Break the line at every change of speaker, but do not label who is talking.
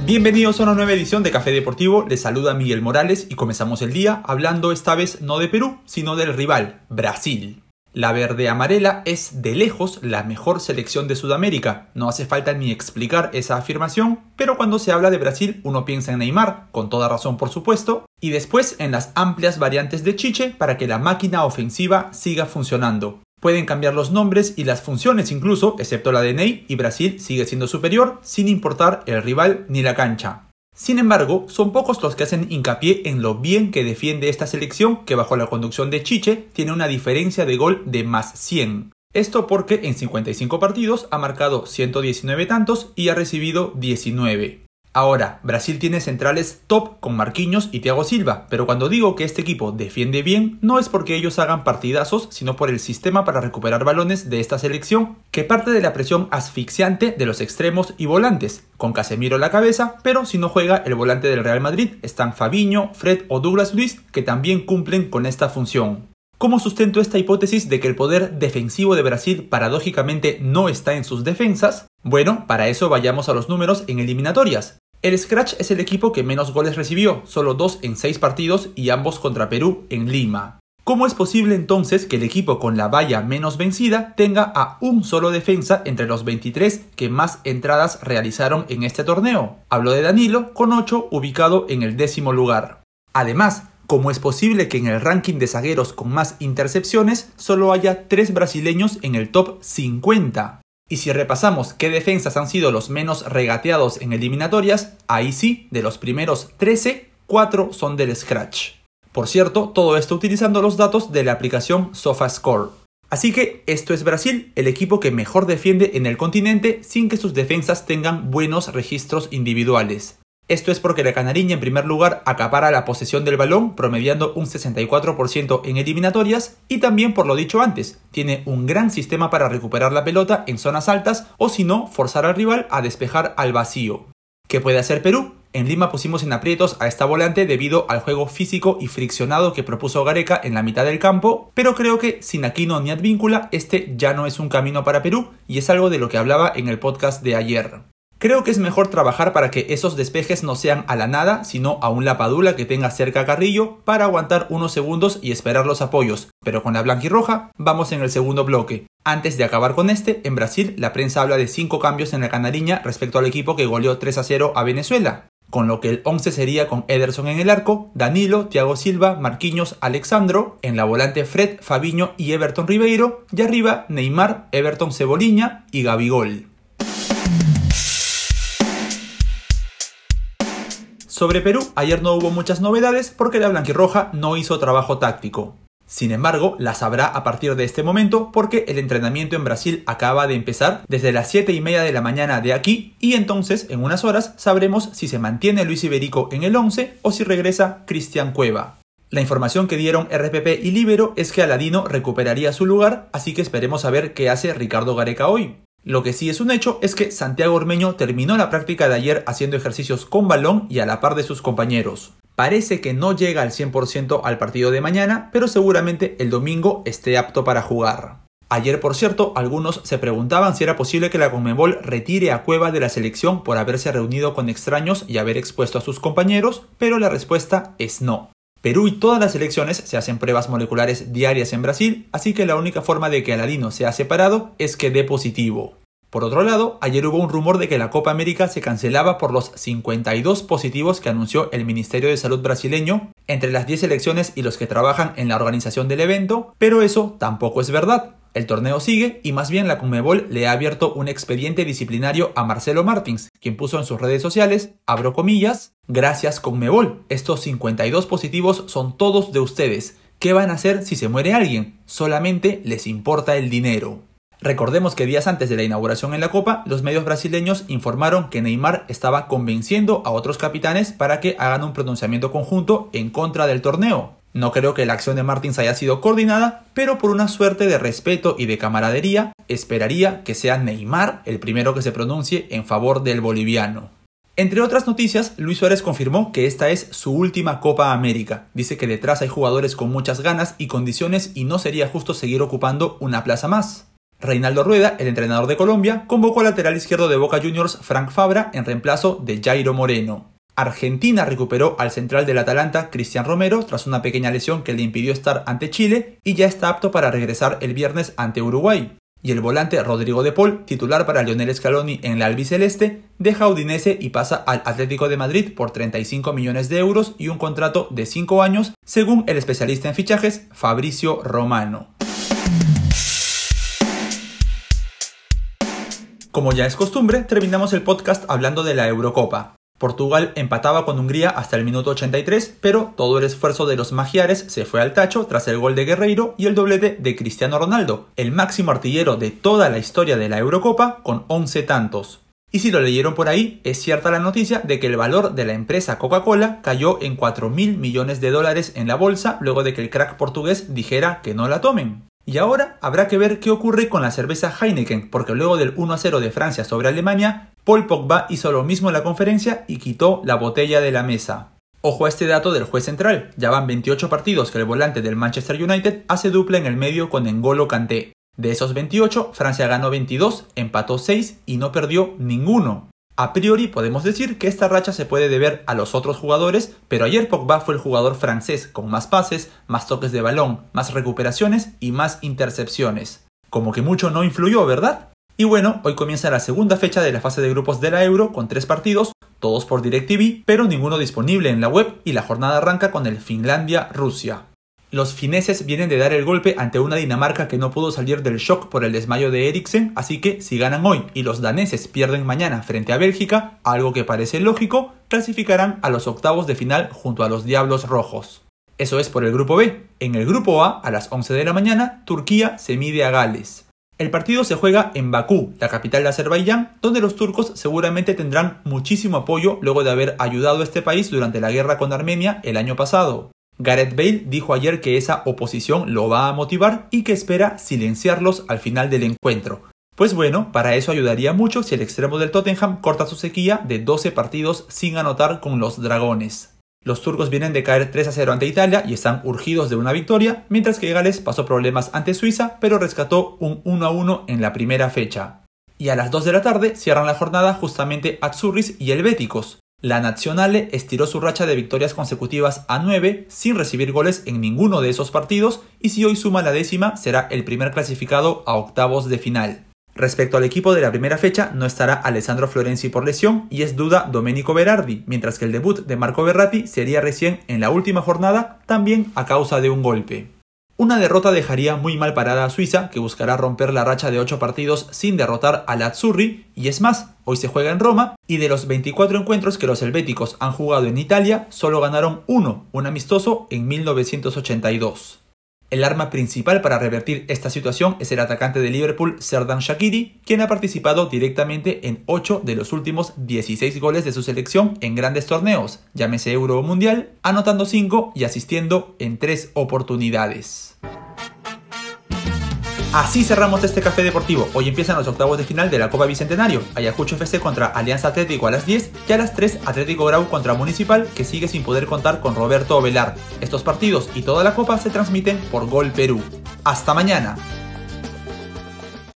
Bienvenidos a una nueva edición de Café Deportivo, les saluda Miguel Morales y comenzamos el día hablando esta vez no de Perú, sino del rival, Brasil. La verde amarela es de lejos la mejor selección de Sudamérica, no hace falta ni explicar esa afirmación, pero cuando se habla de Brasil uno piensa en Neymar, con toda razón por supuesto, y después en las amplias variantes de Chiche para que la máquina ofensiva siga funcionando. Pueden cambiar los nombres y las funciones incluso, excepto la de Ney, y Brasil sigue siendo superior, sin importar el rival ni la cancha. Sin embargo, son pocos los que hacen hincapié en lo bien que defiende esta selección, que bajo la conducción de Chiche tiene una diferencia de gol de más 100. Esto porque en 55 partidos ha marcado 119 tantos y ha recibido 19. Ahora, Brasil tiene centrales top con Marquinhos y Thiago Silva, pero cuando digo que este equipo defiende bien, no es porque ellos hagan partidazos, sino por el sistema para recuperar balones de esta selección, que parte de la presión asfixiante de los extremos y volantes, con Casemiro a la cabeza, pero si no juega el volante del Real Madrid, están Fabinho, Fred o Douglas Luiz, que también cumplen con esta función. ¿Cómo sustento esta hipótesis de que el poder defensivo de Brasil paradójicamente no está en sus defensas? Bueno, para eso vayamos a los números en eliminatorias. El Scratch es el equipo que menos goles recibió, solo 2 en 6 partidos y ambos contra Perú en Lima. ¿Cómo es posible entonces que el equipo con la valla menos vencida tenga a un solo defensa entre los 23 que más entradas realizaron en este torneo? Hablo de Danilo, con 8 ubicado en el 10º lugar. Además, ¿cómo es posible que en el ranking de zagueros con más intercepciones solo haya 3 brasileños en el top 50? Y si repasamos qué defensas han sido los menos regateados en eliminatorias, ahí sí, de los primeros 13, 4 son del Scratch. Por cierto, todo esto utilizando los datos de la aplicación SofaScore. Así que esto es Brasil, el equipo que mejor defiende en el continente sin que sus defensas tengan buenos registros individuales. Esto es porque la canariña en primer lugar acapara la posesión del balón, promediando un 64% en eliminatorias, y también por lo dicho antes, tiene un gran sistema para recuperar la pelota en zonas altas o si no, forzar al rival a despejar al vacío. ¿Qué puede hacer Perú? En Lima pusimos en aprietos a esta volante debido al juego físico y friccionado que propuso Gareca en la mitad del campo, pero creo que sin Aquino ni Advíncula este ya no es un camino para Perú y es algo de lo que hablaba en el podcast de ayer. Creo que es mejor trabajar para que esos despejes no sean a la nada, sino a un Lapadula que tenga cerca a Carrillo para aguantar unos segundos y esperar los apoyos. Pero con la blanquirroja vamos en el segundo bloque. Antes de acabar con este, en Brasil la prensa habla de 5 cambios en la canariña respecto al equipo que goleó 3-0 a Venezuela. Con lo que el 11 sería con Ederson en el arco, Danilo, Thiago Silva, Marquinhos, Alexandro, en la volante Fred, Fabinho y Everton Ribeiro, y arriba Neymar, Everton Cebolinha y Gabigol. Sobre Perú, ayer no hubo muchas novedades porque la blanquirroja no hizo trabajo táctico. Sin embargo, las habrá a partir de este momento porque el entrenamiento en Brasil acaba de empezar desde las 7:30 de la mañana de aquí y entonces, en unas horas, sabremos si se mantiene Luis Iberico en el 11 o si regresa Cristian Cueva. La información que dieron RPP y Libero es que Aladino recuperaría su lugar, así que esperemos a ver qué hace Ricardo Gareca hoy. Lo que sí es un hecho es que Santiago Ormeño terminó la práctica de ayer haciendo ejercicios con balón y a la par de sus compañeros. Parece que no llega al 100% al partido de mañana, pero seguramente el domingo esté apto para jugar. Ayer, por cierto, algunos se preguntaban si era posible que la Conmebol retire a Cueva de la selección por haberse reunido con extraños y haber expuesto a sus compañeros, pero la respuesta es no. Perú y todas las selecciones se hacen pruebas moleculares diarias en Brasil, así que la única forma de que Aladino sea separado es que dé positivo. Por otro lado, ayer hubo un rumor de que la Copa América se cancelaba por los 52 positivos que anunció el Ministerio de Salud brasileño entre las 10 selecciones y los que trabajan en la organización del evento, pero eso tampoco es verdad. El torneo sigue y más bien la Conmebol le ha abierto un expediente disciplinario a Marcelo Martins, quien puso en sus redes sociales, abro comillas, gracias Conmebol, estos 52 positivos son todos de ustedes. ¿Qué van a hacer si se muere alguien? Solamente les importa el dinero. Recordemos que días antes de la inauguración en la Copa, los medios brasileños informaron que Neymar estaba convenciendo a otros capitanes para que hagan un pronunciamiento conjunto en contra del torneo. No creo que la acción de Martins haya sido coordinada, pero por una suerte de respeto y de camaradería, esperaría que sea Neymar el primero que se pronuncie en favor del boliviano. Entre otras noticias, Luis Suárez confirmó que esta es su última Copa América. Dice que detrás hay jugadores con muchas ganas y condiciones y no sería justo seguir ocupando una plaza más. Reinaldo Rueda, el entrenador de Colombia, convocó al lateral izquierdo de Boca Juniors Frank Fabra en reemplazo de Jairo Moreno. Argentina recuperó al central del Atalanta Cristian Romero tras una pequeña lesión que le impidió estar ante Chile y ya está apto para regresar el viernes ante Uruguay. Y el volante Rodrigo de Paul, titular para Lionel Scaloni en la albiceleste, deja a Udinese y pasa al Atlético de Madrid por 35 millones de euros y un contrato de 5 años, según el especialista en fichajes Fabricio Romano. Como ya es costumbre, terminamos el podcast hablando de la Eurocopa. Portugal empataba con Hungría hasta el minuto 83, pero todo el esfuerzo de los magiares se fue al tacho tras el gol de Guerreiro y el doblete de Cristiano Ronaldo, el máximo artillero de toda la historia de la Eurocopa, con 11 tantos. Y si lo leyeron por ahí, es cierta la noticia de que el valor de la empresa Coca-Cola cayó en 4.000 millones de dólares en la bolsa luego de que el crack portugués dijera que no la tomen. Y ahora habrá que ver qué ocurre con la cerveza Heineken, porque luego del 1-0 de Francia sobre Alemania, Paul Pogba hizo lo mismo en la conferencia y quitó la botella de la mesa. Ojo a este dato del juez central, ya van 28 partidos que el volante del Manchester United hace dupla en el medio con N'Golo Kanté. De esos 28, Francia ganó 22, empató 6 y no perdió ninguno. A priori podemos decir que esta racha se puede deber a los otros jugadores, pero ayer Pogba fue el jugador francés con más pases, más toques de balón, más recuperaciones y más intercepciones. Como que mucho no influyó, ¿verdad? Y bueno, hoy comienza la segunda fecha de la fase de grupos de la Euro con 3 partidos, todos por DirecTV, pero ninguno disponible en la web y la jornada arranca con el Finlandia-Rusia. Los fineses vienen de dar el golpe ante una Dinamarca que no pudo salir del shock por el desmayo de Eriksen, así que si ganan hoy y los daneses pierden mañana frente a Bélgica, algo que parece lógico, clasificarán a los octavos de final junto a los Diablos Rojos. Eso es por el grupo B. En el grupo A, a las 11 de la mañana, Turquía se mide a Gales. El partido se juega en Bakú, la capital de Azerbaiyán, donde los turcos seguramente tendrán muchísimo apoyo luego de haber ayudado a este país durante la guerra con Armenia el año pasado. Gareth Bale dijo ayer que esa oposición lo va a motivar y que espera silenciarlos al final del encuentro. Pues bueno, para eso ayudaría mucho si el extremo del Tottenham corta su sequía de 12 partidos sin anotar con los dragones. Los turcos vienen de caer 3-0 ante Italia y están urgidos de una victoria, mientras que Gales pasó problemas ante Suiza, pero rescató un 1-1 en la primera fecha. Y a las 2 de la tarde cierran la jornada justamente Atzurris y Helvéticos. La Nazionale estiró su racha de victorias consecutivas a 9 sin recibir goles en ninguno de esos partidos y si hoy suma la 10ª será el primer clasificado a octavos de final. Respecto al equipo de la primera fecha no estará Alessandro Florenzi por lesión y es duda Domenico Berardi, mientras que el debut de Marco Verratti sería recién en la última jornada, también a causa de un golpe. Una derrota dejaría muy mal parada a Suiza, que buscará romper la racha de 8 partidos sin derrotar al Azzurri, y es más, hoy se juega en Roma, y de los 24 encuentros que los helvéticos han jugado en Italia, solo ganaron uno, un amistoso, en 1982. El arma principal para revertir esta situación es el atacante de Liverpool, Xherdan Shaqiri, quien ha participado directamente en 8 de los últimos 16 goles de su selección en grandes torneos, llámese Euro o Mundial, anotando 5 y asistiendo en 3 oportunidades. Así cerramos este café deportivo. Hoy empiezan los octavos de final de la Copa Bicentenario. Ayacucho FC contra Alianza Atlético a las 10 y a las 3 Atlético Grau contra Municipal, que sigue sin poder contar con Roberto Ovelar. Estos partidos y toda la Copa se transmiten por Gol Perú. ¡Hasta mañana!